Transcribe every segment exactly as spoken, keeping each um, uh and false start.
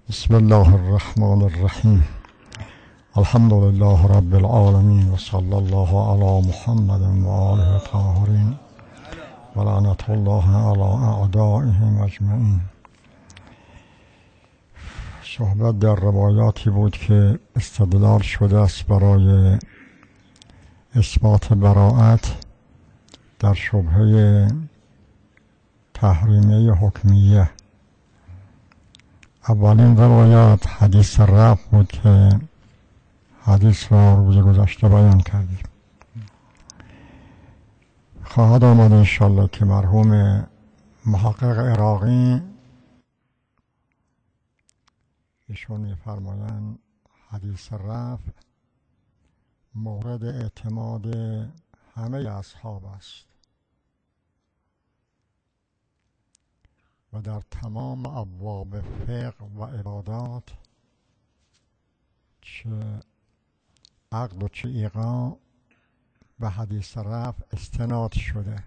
بسم الله الرحمن الرحیم. الحمد لله رب العالمین و صلی الله علی محمد و آله الطاهرین و لعنت الله علی اعدائهم اجمعین. صحبت در روایاتی بود که استدلال شده است برای اثبات براءت در شبهه تحریمیه حکمیه. اولین روایت حدیث رفع بود که حدیث را روز گذشته بیان کردیم. خواهد آمد انشالله که مرحوم محقق عراقی ایشون می‌فرمایند حدیث رفع مورد اعتماد همه اصحاب است و در تمام ابواب فقه و عبادات چه عقد و چه ایقاع به حدیث رفع استناد شده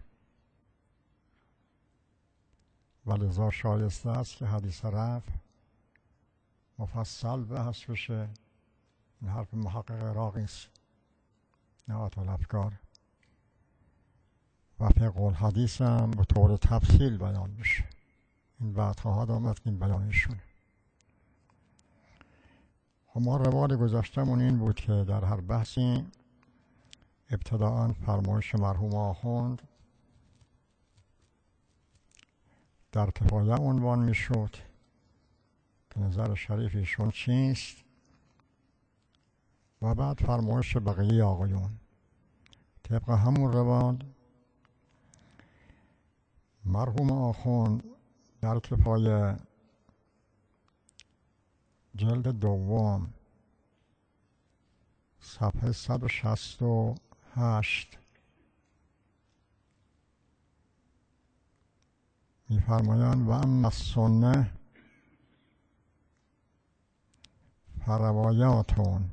و لذا شایسته است که حدیث رفع مفصل بحث بشه. این حرف محقق عراقی است، نوات الافکار، و فقه الحدیث هم به طور تفصیل بیان بشه. این بعد خواهد آمد که این بیانشونه. ما روال گذشتمون این بود که در هر بحثی ابتداءً فرمایش مرحوم آخوند در کفایه عنوان می شد که نظر شریف ایشون چیست و بعد فرمایش بقیه آقایون. طبق همون روال مرحوم آخوند در کفایه جلد دوم صفحه صد و شصت و هشت می‌فرمایند و اما السنه فروایاتون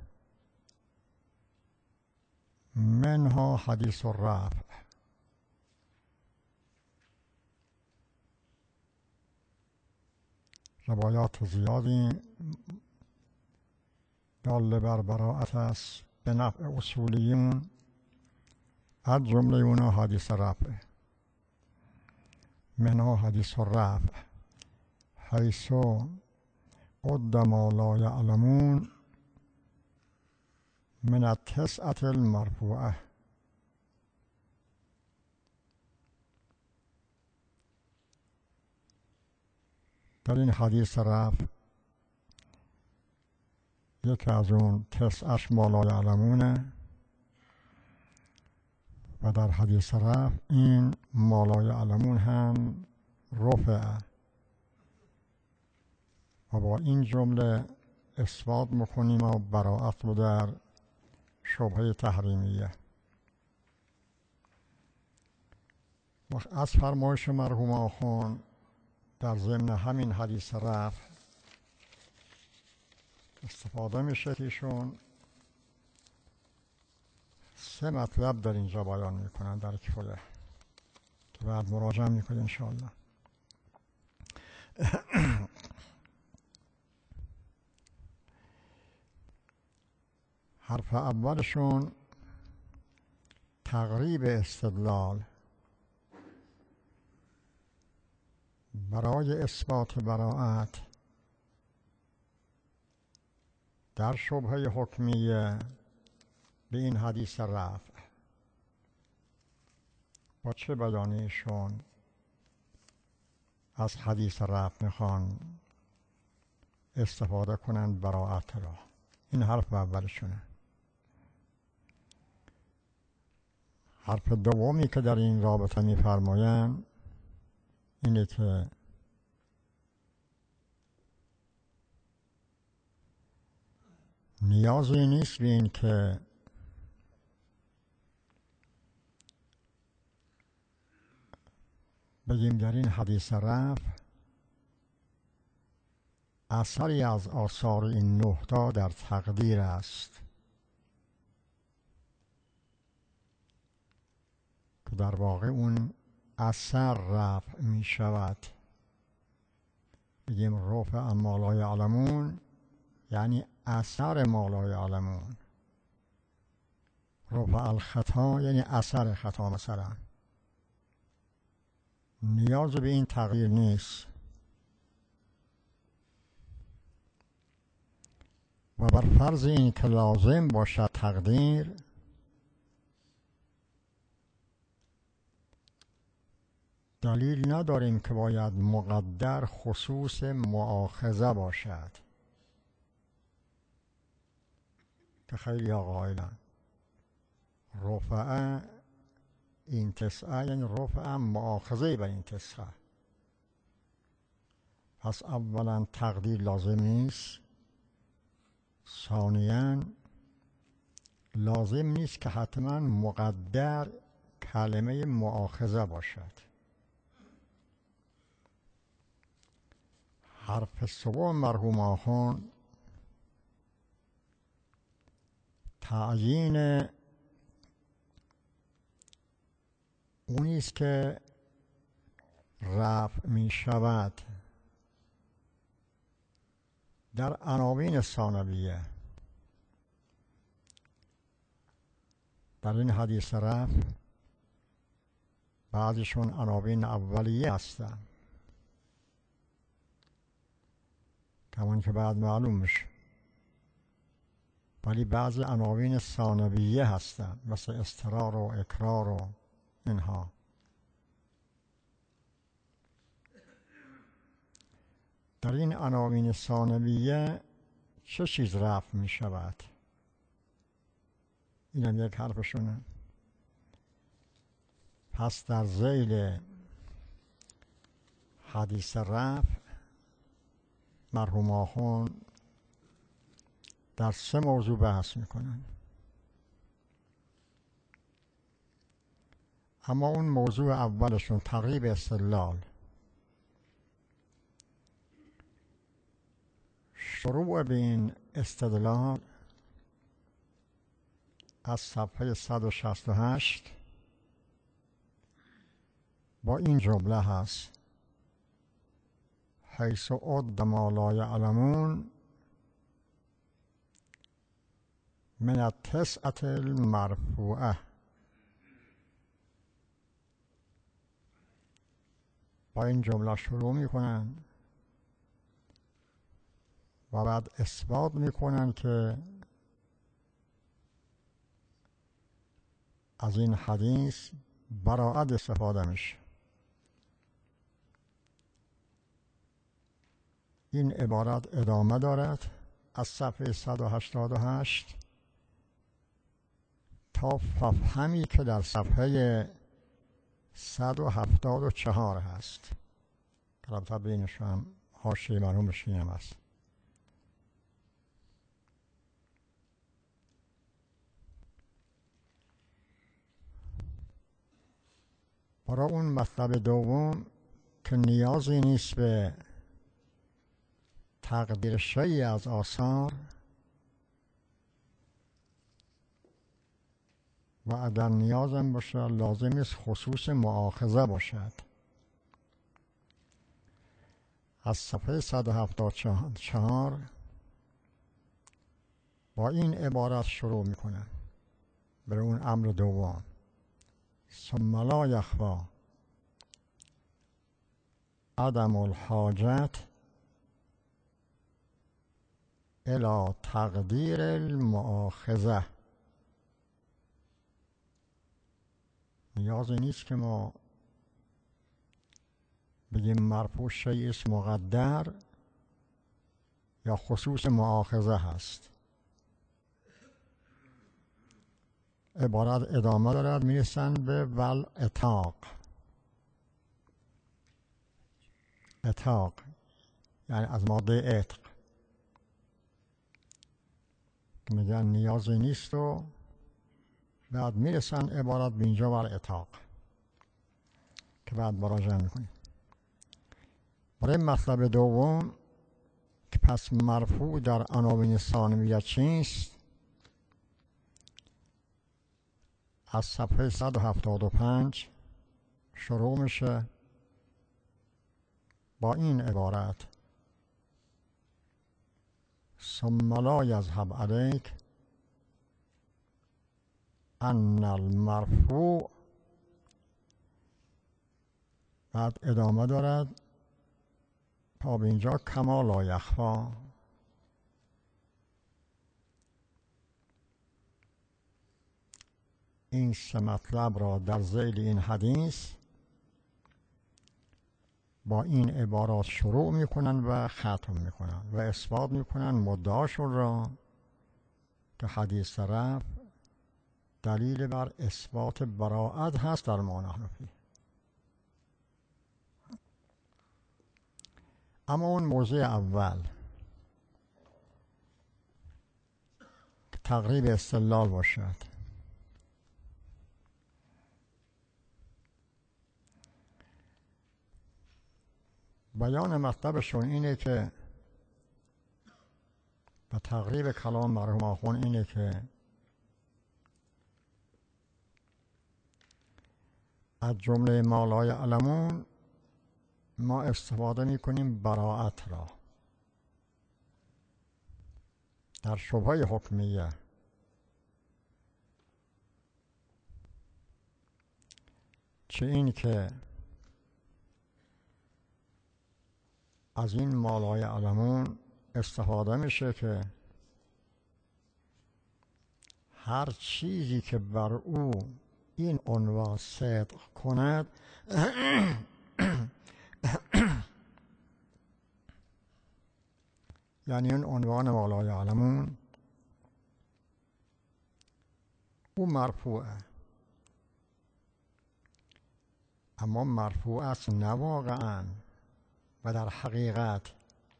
منها حدیث الرفع. روایات زیادی دال بر براءت است به نفع اصولیون، از جمله اونا حدیث رفع. منها حدیث الرفع حیث قد ما لا یعلمون من التسعة المرفوعه. در این حدیث رفع یکی از اون تسعش ما لا یعلمونه و در حدیث رفع این ما لا یعلمون هم رفعه و با این جمله اثبات میکنیم و براءت رو در شبهه تحریمیه. از فرمایش مرحوم آخوند در ضمن همین حدیث رفع استفاده میشه که ایشون سه مطلب در اینجا بیان میکنن در کفایه که بعد مراجعه میکنه انشاءالله. حرف اولشون تقریب استدلال برای اثبات براءت در شبهه حکمیه به این حدیث رفع. با چه بیانیشون از حدیث رفع میخوان استفاده کنند براءت را؟ این حرف اولشونه. حرف دومی که در این رابطه میفرمایند اینه که نیازی نیست به این که بگیم در این حدیث رفع اثری از آثار این نه تا در تقدیر است که در واقع اون اثر رفع می شود بگیم رفع ما لا یعلمون یعنی اثر ما لا یعلمون. رفع الخطا یعنی اثر خطا. مثلا نیاز به این تغییر نیست و بر فرض این که لازم باشد تقدیر، دلیل نداریم که باید مقدر خصوص مؤاخذه باشد که خیلی قائلن رفع این تسعه یعنی رفع مؤاخذه بر این تسعه. پس اولا تقدیر لازم نیست، ثانیاً لازم نیست که حتما مقدر کلمه مؤاخذه باشد. حرف سوم مرحوم آخوند تعیین اونیست که رفع می شود در عناوین ثانویه. در این حدیث رفع بعضیشون عناوین اولیه هستن کمان که بعد معلوم میشه، ولی بعضی عناوین ثانویه هستن مثل اضطرار و اکرار و اینها. در این عناوین ثانویه چه چیز رفع می شود؟ اینم یک حرفشونه. پس در ذیل حدیث رفع مرحوم آخوند در سه موضوع بحث میکنن، اما اون موضوع اولشون تقریب استدلال، شروع به این استدلال از صفحه صد و شصت و هشت با این جمله هست: حیث عد ما لا یعلمون من التسعة المرفوعه. با این جمله شروع میکنن و بعد اثبات میکنن که از این حدیث براعت استفاده میشه. این عبارت ادامه دارد از صفحه صد و هشتاد و هشت تا مفهمی که در صفحه صد و هفتاد و چهار هست که البته بینش هم حاشیه مرحوم بشینم هست. برای اون مطلب دوم که نیازی نیست به تقدیر شیئی از آثار و اگر نیازم باشه لازم نیست خصوص مؤاخذه باشد. از صفحه صد و هفتاد و چهار با این عبارت شروع میکنن برای اون امر دوم: ثم لا یخفی عدم الحاجت الی تقدیر المؤاخذه. نیازی نیست که ما بگیم مرفوع شیء است مقدر یا خصوص مؤاخذه هست. عبارت ادامه دارد، میرسن به ول اتاق. اتاق یعنی از ماده عتق، میگن نیازی نیست و بعد میرسن عبارت به اینجا ول اتاق که بعد مراجعه میکنیم. برای مطلب دوم که پس مرفوع در عناوین ثانویه چیست، از صفحه صد و هفتاد و پنج شروع میشه با این عبارت: ثم لا یذهب علیک ان المرفوع. بعد ادامه دارد تا به اینجا کما لا یخفا. این سه مطلب را در ذیل این حدیث با این عبارات شروع میکنن و ختم میکنن و اثبات میکنن مدعاشون را که حدیث رفع دلیل بر اثبات براءت هست در ما نحن فیه. اما اون موضوع اول که تقریب استدلال باشد، بیان مطلبشون اینه که و تقریب کلام مرحوم آخوند اینه که از جمله ما لا یعلمون ما استفاده میکنیم براءت را در شبهه حکمیه. چه این که از این ما لا یعلمون استفاده میشه که هر چیزی که بر او این عنوان صدق کند یعنی این عنوان ما لا یعلمون او مرفوعه، اما مرفوع است نه واقعا و در حقیقت،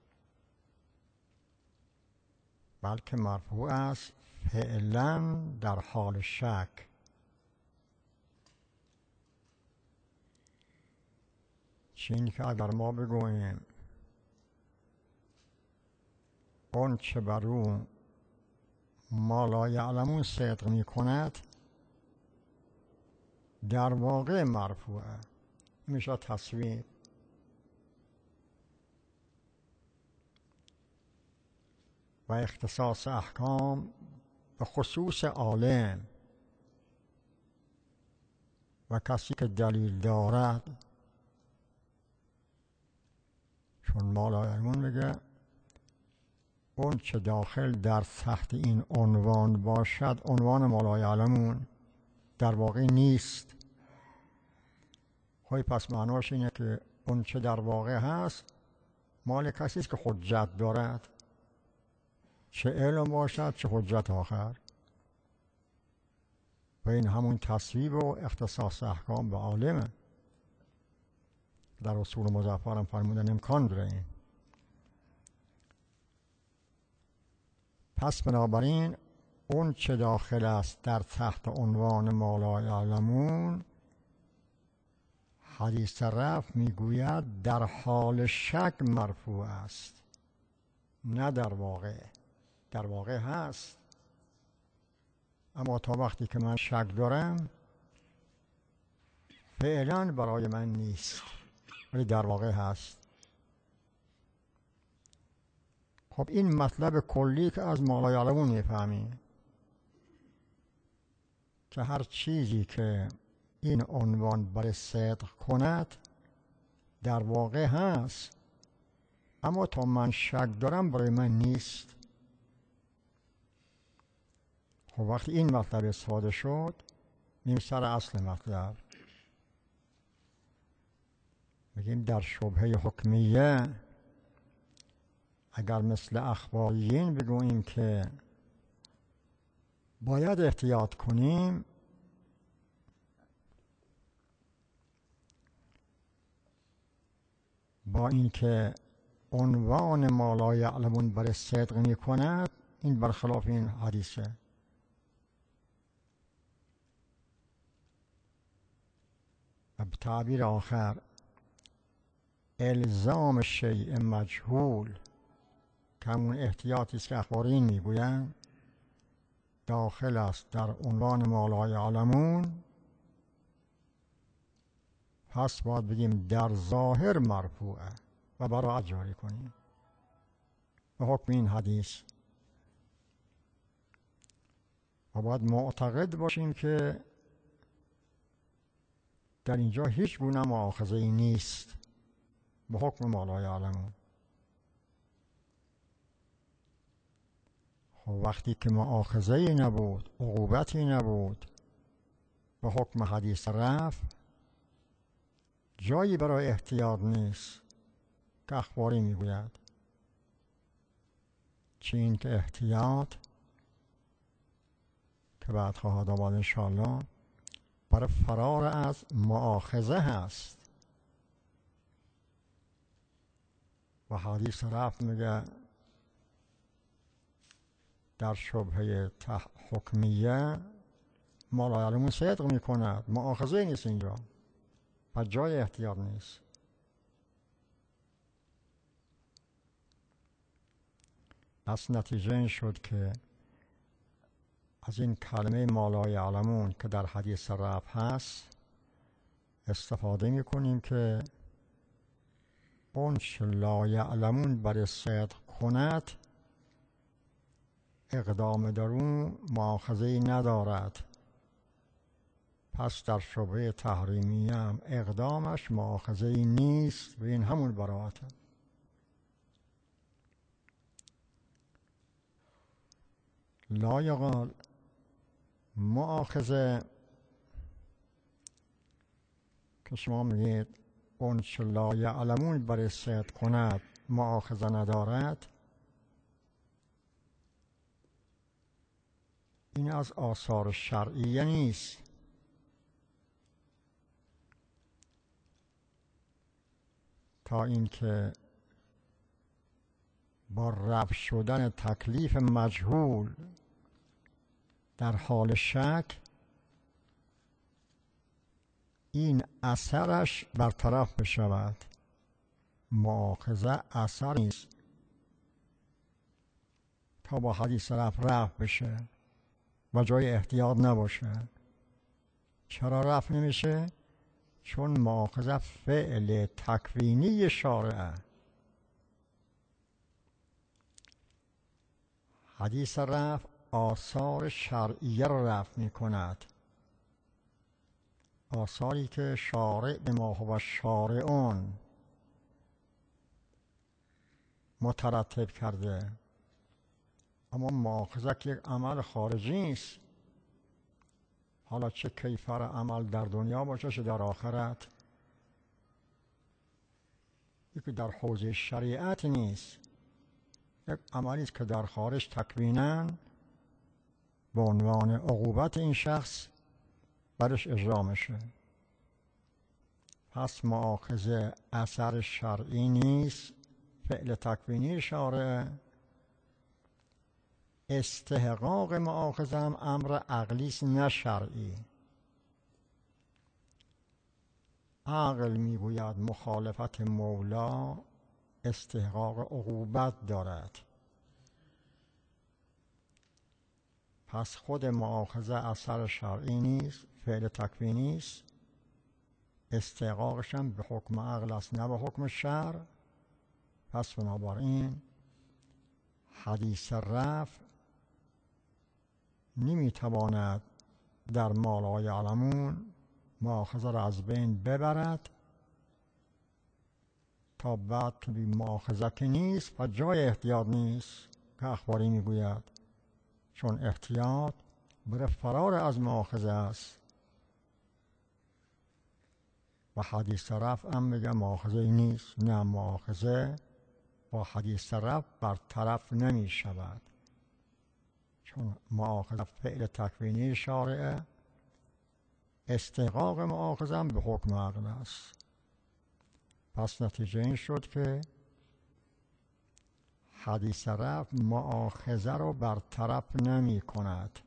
بلکه مرفوع است فعلا در حال شک. چین که اگر ما بگوییم اون چه بر او ما لا یعلمون صدق می کند در واقع مرفوعه، میشه تصویر. و اختصاص احکام به خصوص عالم و کسی که دلیل دارد، چون ما لا یعلمون میگه اون چه داخل در تحت این عنوان باشد عنوان ما لا یعلمون در واقع نیست. خواهی پس معناش اینه که اون چه در واقع هست مال کسی است که حجت دارد، چه علم باشد چه حجت آخر. و این همون تصویب و اختصاص احکام به عالمه. در اصول مظفر هم فرمودن امکان داره این. پس بنابراین اون چه داخل است در تحت عنوان ما لا یعلمون، حدیث رفع میگوید در حال شک مرفوع است، نه در واقع. در واقع هست، اما تا وقتی که من شک دارم فعلا برای من نیست، ولی در واقع هست. خب این مطلب کلی که از ما لا یعلمون میفهمیم که هر چیزی که این عنوان برای صدق کند در واقع هست، اما تا من شک دارم برای من نیست. خب وقتی این مطلب استفاده شد میم سر اصل مطلب، میگیم در شبهه حکمیه اگر مثل اخباریین بگوییم که باید احتیاط کنیم، با اینکه عنوان ما لا یعلمون برای صدق می کند، این برخلاف این حدیثه. و به تعبیر آخر الزام شیء مجهول که همون احتیاطی است که اخبارین میگویند داخل است در عنوان ما لا یعلمون، پس باید بگیم در ظاهر مرفوعه و براءت جاری کنیم به حکم این حدیث. و باید معتقد باشیم که در اینجا هیچ گونه مؤاخذه‌ای نیست به حکم ما لا یعلمون. خب وقتی که مؤاخذه‌ای نبود، عقوبتی نبود، به حکم حدیث رفع جایی برای احتیاط نیست که اخباری میگوید. چه این که احتیاط که بعد خواهد آمد انشاءالله برای فرار از مؤاخذه هست. و حدیث رفع میگه در شبهه حکمیه ما لا یعلمون صدق میکند، مؤاخذه نیست اینجا، و جای احتیاط نیست. پس نتیجه این شد که از این کلمه ما لا یعلمون که در حدیث رفع هست استفاده میکنیم که اونچه لا یعلمون برای صدق کند اقدام در اون مؤاخذه‌ای ندارد. پس در شبهه تحریمی هم اقدامش مؤاخذه‌ای نیست و این همون براءته. لا یقال مؤاخذه که شما میگید اون چه لا یعلمون برای صدق کند مؤاخذه ندارد، این از آثار شرعیه نیست. تا اینکه با رفع شدن تکلیف مجهول در حال شک این اثرش برطرف بشود. مؤاخذه اثر نیست تا با حدیث رفع رفع بشه و جای احتیاط نباشه. چرا رفع نمیشه؟ چون مؤاخذه فعل تکوینی شارعه. حدیث رفع آثار شرعیه را رفع می کند، آثاری که شارع به ما هو شارعون مترتب کرده. اما مؤاخذه که یک عمل خارجی است، حالا چه کیفر عمل در دنیا باشه چه در آخرت، یکی در حوزه شریعت نیست، یک عملی است که در خارج تکویناً به عنوان عقوبت این شخص برش اجرا میشه. پس مؤاخذه اثر شرعی نیست، فعل تکوینی شارع. استحقاق مؤاخذه هم امر عقلی است نه شرعی. عقل میگوید مخالفت مولا استحقاق عقوبت دارد. پس خود مؤاخذه اثر شرعی نیست، فعل تکوینی است. استحقاقش هم به حکم عقل است نه به حکم شرع. پس بنابراین حدیث رفع نمیتواند در ما لا یعلمون مؤاخذه را از بین ببرد تا بعد که بی مؤاخذه که نیست و جای احتیاط نیست که اخباری میگوید، چون احتیاط برای فرار از مؤاخذه است. و حدیث رفع هم میگه مؤاخذه نیست. نه، مؤاخذه با حدیث رفع برطرف نمی شود، چون مؤاخذه فعل تکوینی شارعه. استحقاق مؤاخذه هم به حکم عقل است. پس نتیجه این شد که حدیث رفع مؤاخذه رو برطرف نمی کند.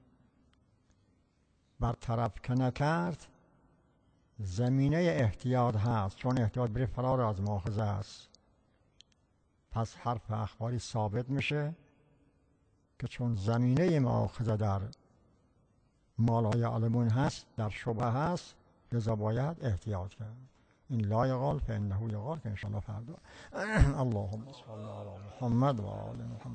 برطرف که نکرد زمینه احتیاط هست، چون احتیاط برای فرار از مؤاخذه است. پس حرف اخباری ثابت میشه که چون زمینه مؤاخذه در ما لا یعلمون هست، در شبهه هست، لذا باید احتیاط کرد. این لا یقال فانه یقال که انشاءالله فردا. اللهم صل علی محمد و آل محمد.